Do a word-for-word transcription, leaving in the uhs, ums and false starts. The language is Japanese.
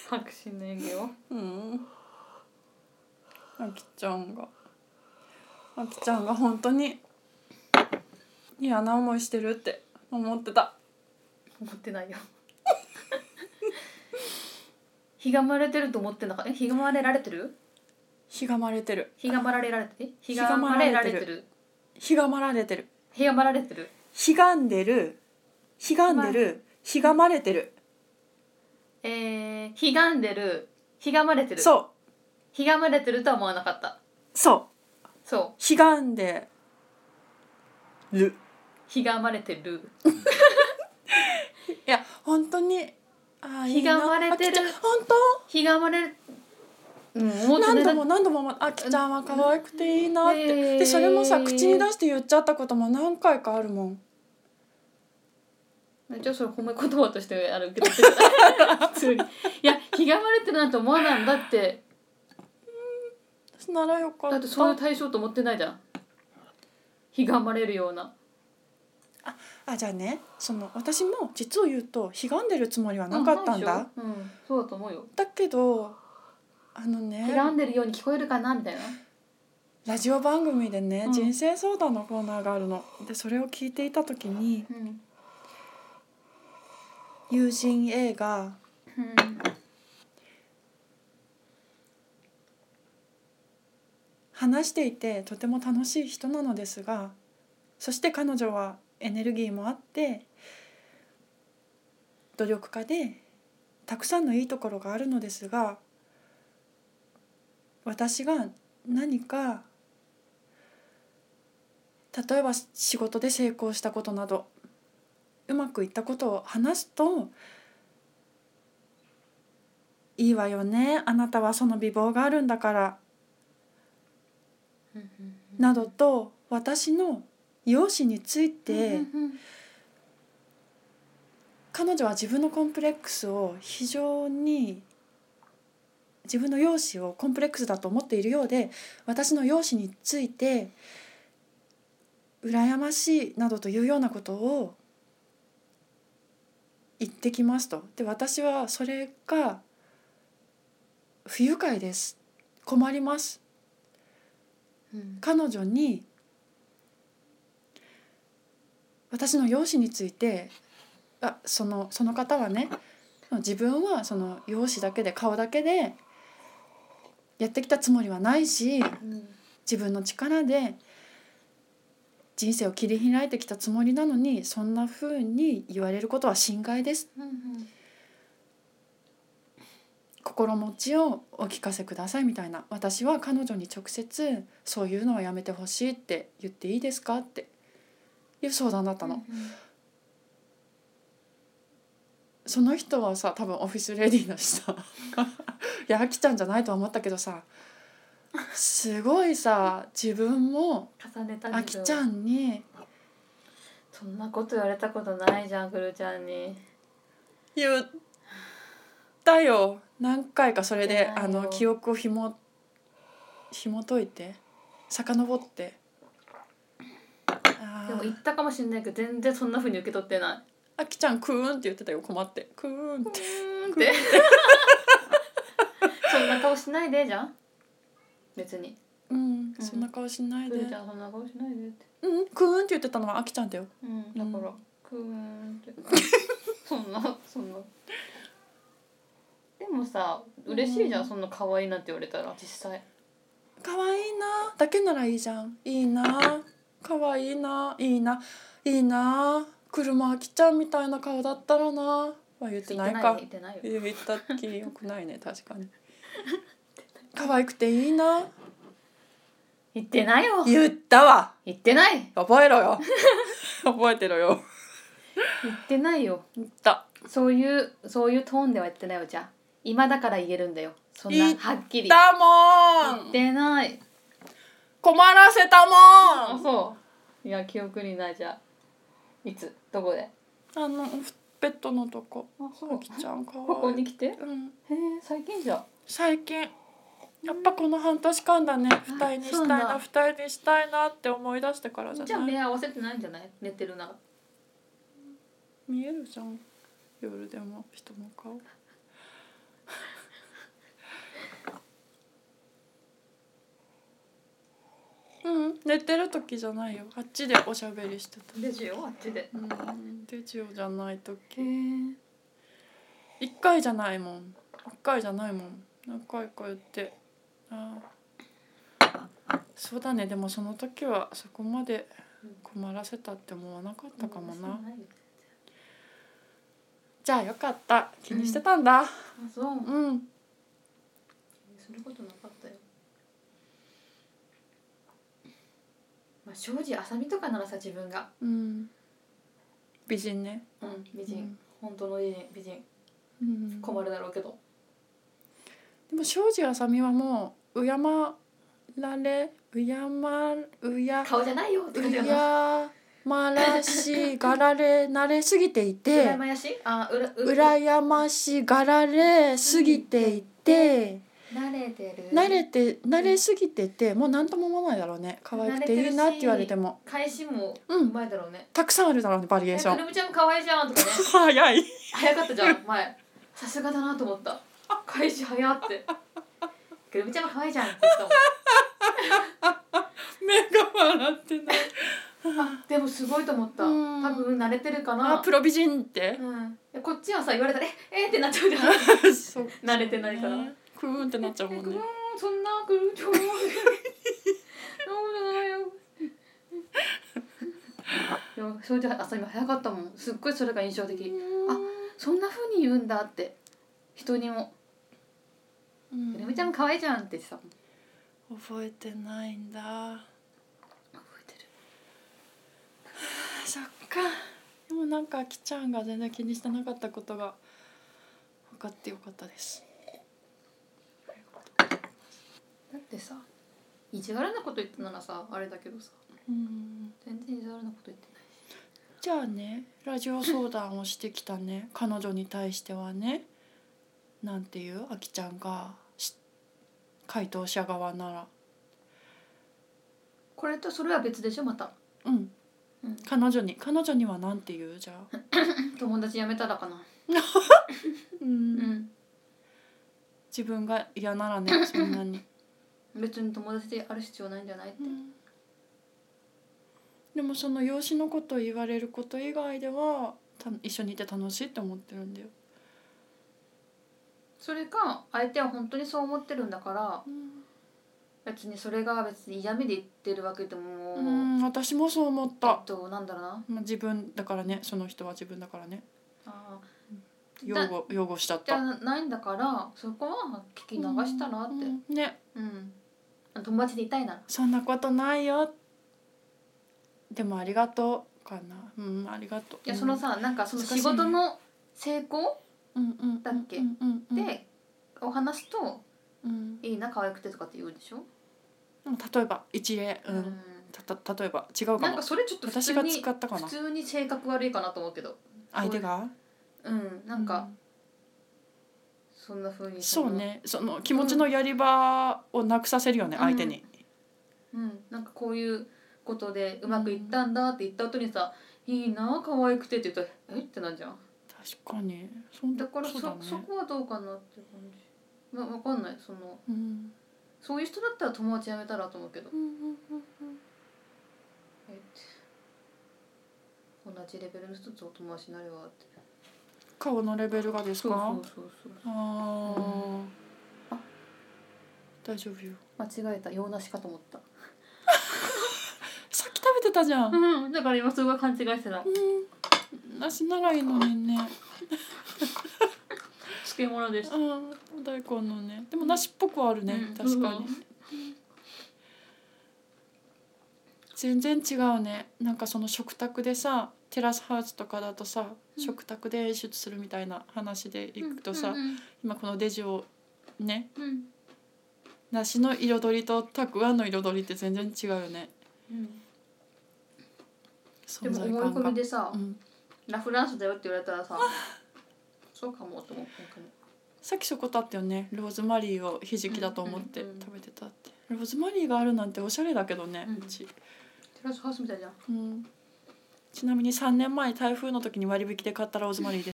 確信の演技を。 うんあきちゃんがあきちゃんが本当に嫌な思いしてるって思ってた。 思ってないよひがまれてると思ってなかった。え、ひがまれられてる？ ひがまれてる。 ひがまられられてる？ひがまれられてる。 ひがまられてる。 ひがまられてる。 ひがんでる。ひがんでる。ひがまれてる。 えー、ひがんでる。ひがまれてる。 そう。 ひがまれてるとは思わなかった。 そう。 そう。 ひがんでる。 ひがまれてる。 いや本当にあひがまれてる。 本当？ ひがまれうん、思って何度も何度もあきちゃんは可愛くていいなって、えー、でそれもさ口に出して言っちゃったことも何回かあるもん。 じゃあそれ褒め言葉としてある受け取ってください。いやひがまれてるなんて思わないんだって。 うんならよかった。 だってそういう対象と思ってないじゃん。ひがまれるような。 ああじゃあねその私も実を言うとひがんでるつもりはなかったんだ。 うん、うん、そうだと思うよ。 だけどあのねひがんでるように聞こえるかなみたいな。 ラジオ番組でね、 うん、 人生相談のコーナーがあるのでそれを聞いていた時に、 うん、 友人 A が、 うん、 話していてとても楽しい人なのですがそして彼女はエネルギーもあって努力家でたくさんのいいところがあるのですが私が何か例えば仕事で成功したことなどうまくいったことを話すといいわよねあなたはその美貌があるんだからなどと私の容姿について彼女は自分のコンプレックスを非常に自分の容姿をコンプレックスだと思っているようで私の容姿について羨ましいなどというようなことを言ってきますと。で私はそれが不愉快です困ります、うん、彼女に私の容姿についてあその、その方はね自分はその容姿だけで顔だけでやってきたつもりはないし、うん、自分の力で人生を切り開いてきたつもりなのにそんな風に言われることは心外です、うんうん、心持ちをお聞かせくださいみたいな私は彼女に直接そういうのはやめてほしいって言っていいですかっていう相談だったの、うんうん、その人はさ多分オフィスレディだしさいやあきちゃんじゃないとは思ったけどさすごいさ自分もあきちゃんにそんなこと言われたことないじゃんくるちゃんに言ったよ何回かそれであの記憶をひも紐解いて遡ってでも言ったかもしれないけど全然そんな風に受け取ってないあきちゃんクーンって言ってたよ困ってクーンってクーンってそんな顔しないでじゃん別にうん、うん、そんな顔しないでじゃあそんな顔しないでってうんクーンって言ってたのはあきちゃんだようんだから、うん、クーンってそんなそんなでもさ嬉しいじゃん、うん、そんな可愛いなって言われたら実際可愛いなだけならいいじゃんいいな可愛いないいないいな車あきちゃんみたいな顔だったらなは言ってないか言ってないよ言ったっきよくないね確かに可愛くていいな言ってないよ言ったわ言ってない覚えろよ覚えてろよ言ってないよ言ったそういうそういうトーンでは言ってないよじゃあ今だから言えるんだよそんなはっきり言ったもん言ってない困らせたもんあそういや記憶にないじゃあいつどこであのベッドのとこあそうあきちゃんかわいいここに来てうんへえ最近じゃ最近やっぱこの半年間だね二重にしたいな二重にしたいなって思い出してからじゃないじゃあ目合わせてないんじゃない寝てるなら見えるじゃん夜でも人の顔寝てる時じゃないよ、あっちでおしゃべりしてた。 デジオあっちで。 うん、デジオじゃない時。 へえ。 一回じゃないもん。一回じゃないもん。何回か言って。ああ。そうだね。でもその時はそこまで困らせたって思わなかったかもな。じゃあよかった。気にしてたんだ。 あ、そう。 うん。 することなかったよ。まあ庄司あさみとかならさ、自分が。 うん。美人ね。 うん、美人、 うん、 本当の美人、美人。うん、困るだろうけど。 でも庄司あさみはもう敬られ、敬うや顔じゃないよって感じうかな。 やまらしがられ慣れすぎていて、 羨ましい？あ、うら、う、 羨ましがられすぎていて、 慣れてる。 慣れて慣れすぎてて、もう何とも思わないだろうね。可愛くていいなって言われても。 返しもうまいだろうね。 たくさんあるだろうね、バリエーション。 くるみちゃんも可愛いじゃんとかね。 早い。 早かったじゃん前。さすがだなと思った。返し早って。くるみちゃんも可愛いじゃんって言ったもん。 目が笑ってない。 あ、でもすごいと思った。多分慣れてるかな。 あ、プロ美人って。 うん。こっちはさ言われたらええってなっちゃうじゃん。 そう。 慣れてないから。 クーンってなっちゃうもんね。 そんなくるちょ。でもそれで朝今早かったもん。すっごいそれが印象的。あ、そんな風に言うんだって人にも。くるみちゃんも可愛いじゃんって言ってたもん。 覚えてないんだ。 覚えてる。 そっか。でもなんかあきちゃんが全然気にしてなかったことが分かってよかったです。 だってさ、意地悪なこと言ったならさあれだけどさ、うん、全然意地悪なこと言ってないし。 じゃあね、ラジオ相談をしてきたね彼女に対してはね、なんていうあきちゃんが回答者側なら。これとそれは別でしょまた。 うん、うん、彼女に彼女にはなんて言う？じゃあ友達辞めたらかな。 うん、うん、自分が嫌ならね、そんなに別に友達である必要ないんじゃないって、うん、 でもその養子のことを言われること以外ではた一緒にいて楽しいって思ってるんだよ。 それか相手は本当にそう思ってるんだから、うん、別にそれが別に嫌味で言ってるわけでも、うん、 私もそう思った。 えっとなんだろうな、 まあ、自分だからね、その人は自分だからね。ああ、擁護擁護しちゃった。 じゃないんだからそこは聞き流したらって、うんうん、ね、うん、友達でいたいなら。 そんなことないよ。でもありがとうかな。うん、ありがとう。 いやそのさ、なんかその仕事の成功だっけでお話すと、うん、いいな可愛くてとかって言うでしょ。 例えば一例、うん、うん、たた例えば違うかも。 なんかそれちょっと普通に私が使ったかな。 普通に性格悪いかなと思うけど。 相手が？ うん、なんか、うん、そんな風にそうね、その気持ちのやり場をなくさせるよね、うん、相手に。 うん、なんかこういうことでうまくいったんだって言った後にさ、うん、いいな可愛くてって言ったらえってなんじゃん。 確かに。そんだから そ, だ、ね、そこはどうかなって感じ。まあ、分かんないその、うん、そういう人だったら友達やめたらと思うけど、うんうんうんうん、えって同じレベルの人とお友達になればって。 顔のレベルがですか？ そうそうそうそう。あ、 うん、あ、大丈夫よ。 間違えた、洋梨かと思った。 さっき食べてたじゃん。 うん、だから今すごい勘違いしてた。うん、 梨ならいいのにね。 漬物です。 うん、大根のね。でも梨っぽくはあるね、うん、確かに。うん、全然違うね。なんかその食卓でさ、テラスハウスとかだとさ、うん、食卓で演出するみたいな話でいくとさ、うんうんうん、今このデジをね、うん、梨の彩りとたくあんの彩りって全然違うよね。うん、 でも思い込みでさ、うん、ラフランスだよって言われたらさ、そうかもと思う。 さっきそこだったよね、ローズマリーをひじきだと思って食べてたって、うんうんうん、ローズマリーがあるなんておしゃれだけどね、うん、うちテラスハウスみたいじゃん、 うん、ちなみにさんねんまえ台風の時に割引で買ったローズマリーです